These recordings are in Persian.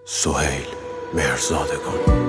سهیل مهرزادگان.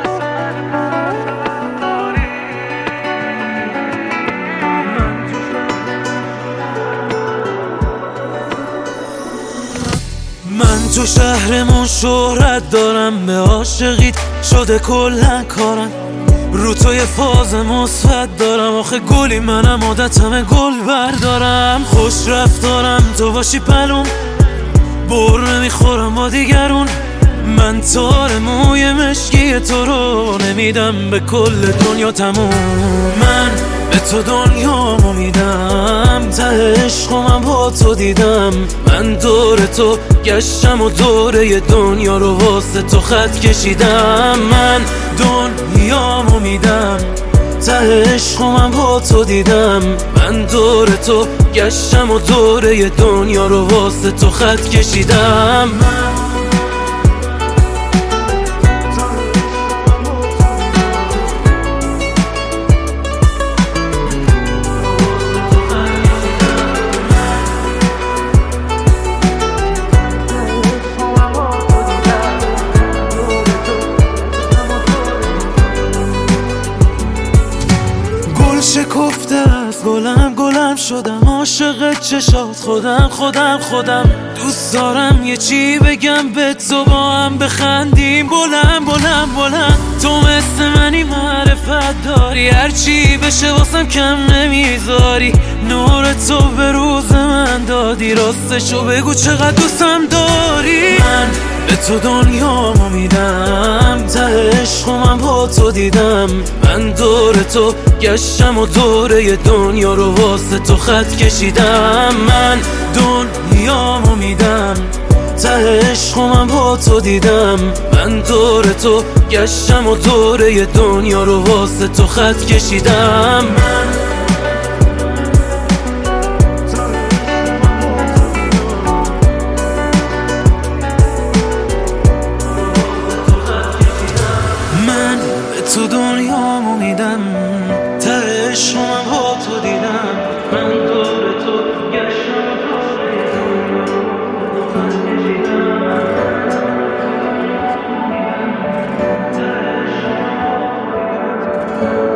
من تو شهرمون شهرت دارم، به عاشقیت شده کلن کارم، رو تو یه فاز مثبت دارم، آخه گلی منم عادتمه گل بردارم، خوش رفتارم تو باشی پلوم، بر نمیخورم با دیگرون، من تار موی مشکی تو رو نمیدم به کل دنیا تموم، من به تو دنیامو میدم، ته عشقم با تو دیدم، من دور تو گشتم و دوره دنیا رو واسه تو خط کشیدم، من دنیامو میدم، ته عشقم با تو دیدم، من دور تو گشتم و دوره دنیا رو واسه تو خط کشیدم. شکفته از گلم شدم، عاشق چشات خودم دوست دارم یه چی بگم به تو، با هم بخندیم بلند تو مثل منی معرفت داری، هرچی بشه واسم کم نمیذاری، نور تو به روز من دادی، راستشو بگو چقدر دوستم داری، من به تو دنیامو میدم، ته عشقم با تو دیدم، من دور تو گشتم و دوره دنیا رو واسه تو خط کشیدم، من دنیامو میدم، ته عشقم با تو دیدم، من دور تو گشتم و دوره دنیا رو واسه تو خط کشیدم. تو دنیامو میدم، ته عشقم با تو دیدم، من دور تو گشتم و دوره دنیا رو کشیدم.